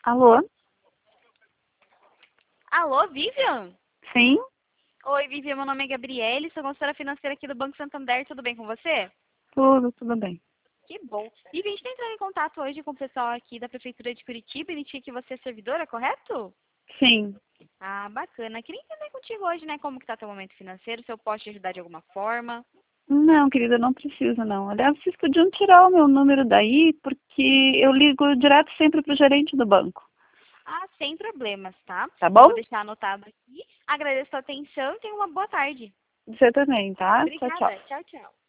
Alô? Alô, Vivian? Sim? Oi, Vivian, meu nome é Gabriele, sou consultora financeira aqui do Banco Santander, tudo bem com você? Tudo bem. Que bom. Vivian, a gente está entrando em contato hoje com o pessoal aqui da Prefeitura de Curitiba, indica que você é servidora, correto? Sim. Ah, bacana. Queria entender contigo hoje, né, como que tá teu momento financeiro, se eu posso te ajudar de alguma forma. Não, querida, não precisa não. Aliás, vocês podiam tirar o meu número daí, porque eu ligo direto sempre pro gerente do banco. Ah, sem problemas, tá? Tá Eu bom? vou deixar anotado aqui. Agradeço a atenção e tenha uma boa tarde. Você também, tá? Tchau, tchau. Obrigada. Tchau, tchau.